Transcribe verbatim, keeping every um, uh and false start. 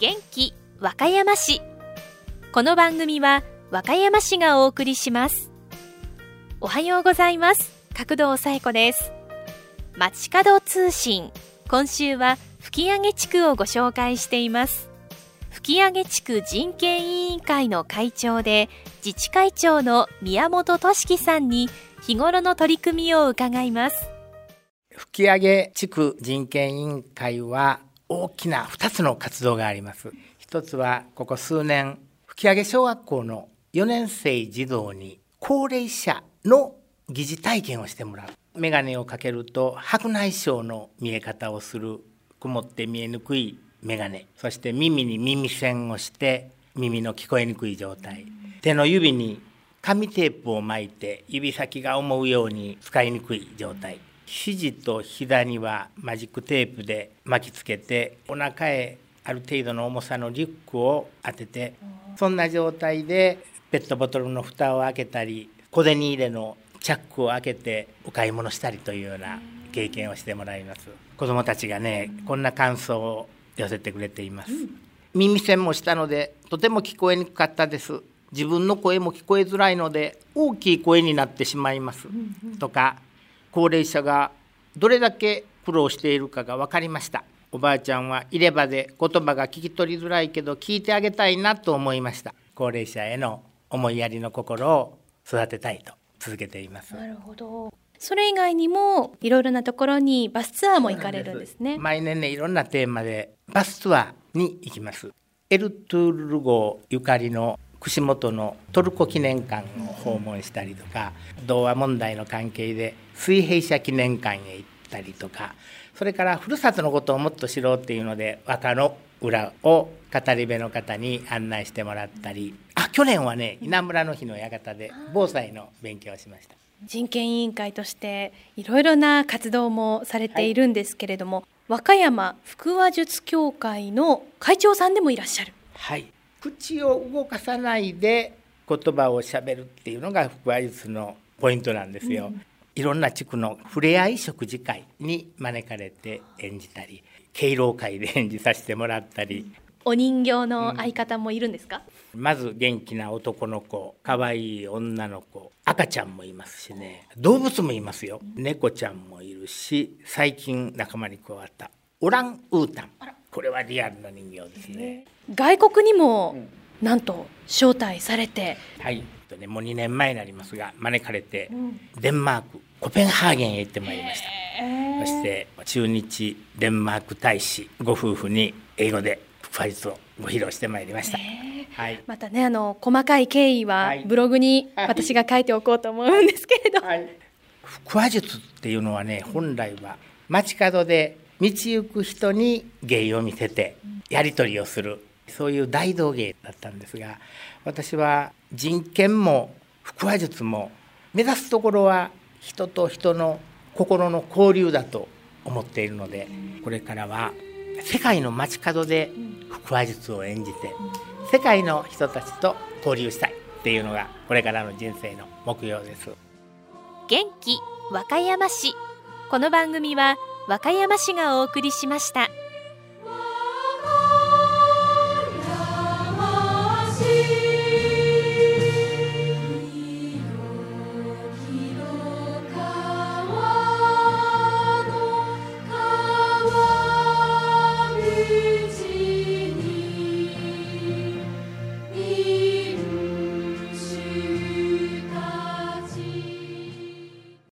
元気和歌山市。この番組は和歌山市がお送りします。おはようございます。角堂紗恵子です。街角通信、今週は吹上地区をご紹介しています。吹上地区人権委員会の会長で自治会長の宮本俊樹さんに日頃の取り組みを伺います。 吹上地区人権委員会は大きなふたつの活動があります。一つはここ数年吹上小学校のよねん生児童に高齢者の疑似体験をしてもらう。眼鏡をかけると白内障の見え方をする、曇って見えにくい眼鏡、そして耳に耳栓をして耳の聞こえにくい状態、手の指に紙テープを巻いて指先が思うように使いにくい状態、肘と膝にはマジックテープで巻きつけてお腹へある程度の重さのリュックを当てて、そんな状態でペットボトルの蓋を開けたり小銭入れのチャックを開けてお買い物したりというような経験をしてもらいます。子どもたちがね、こんな感想を寄せてくれています。うん、耳栓もしたのでとても聞こえにくかったです。自分の声も聞こえづらいので大きい声になってしまいます、うんうん、とか、高齢者がどれだけ苦労しているかが分かりました。おばあちゃんは入れ歯で言葉が聞き取りづらいけど聞いてあげたいなと思いました。高齢者への思いやりの心を育てたいと続けています。 なるほど。それ以外にもいろいろなところにバスツアーも行かれるんですね。 毎年ね、いろんなテーマでバスツアーに行きます。エルトゥールル号ゆかりの串本のトルコ記念館を訪問したりとか、童話問題の関係で水平社記念館へ行ったりとか、それからふるさとのことをもっと知ろうっていうので和歌の裏を語り部の方に案内してもらったり、あ、去年はね、稲むらの日の館で防災の勉強をしました。 人権委員会としていろいろな活動もされているんですけれども、はい、和歌山腹話術協会の会長さんでもいらっしゃる。 はい、口を動かさないで言葉をしゃべるっていうのが腹話術のポイントなんですよ、うん、いろんな地区のふれあい食事会に招かれて演じたり、敬老会で演じさせてもらったり、うん、 お人形の相方もいるんですか？ うん、まず元気な男の子、可愛い女の子、赤ちゃんもいますしね、動物もいますよ。猫ちゃんもいるし、最近仲間に加わったオランウータン、これはリアルな人形ですね。 外国にもなんと招待されて、 うん、はい、もうにねんまえになりますが招かれて、うん、デンマークコペンハーゲンへ行ってまいりました。そして駐日デンマーク大使ご夫婦に英語で腹話術をご披露してまいりました。はい、 またね、あの細かい経緯はブログに私が書いておこうと思うんですけれど、はいはい、 腹話術っていうのはね、本来は街角で道行く人に芸を見せてやり取りをする、そういう大道芸だったんですが、私は人権も腹話術も目指すところは人と人の心の交流だと思っているので、これからは世界の街角で腹話術を演じて世界の人たちと交流したいっていうのがこれからの人生の目標です。 元気和歌山市。この番組は和歌山市がお送りしました。